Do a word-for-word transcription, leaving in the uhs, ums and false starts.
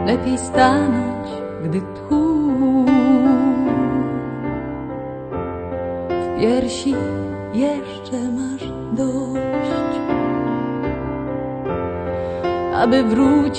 lepiej stanąć, gdy tchu w piersi jeszcze masz dość, aby wrócić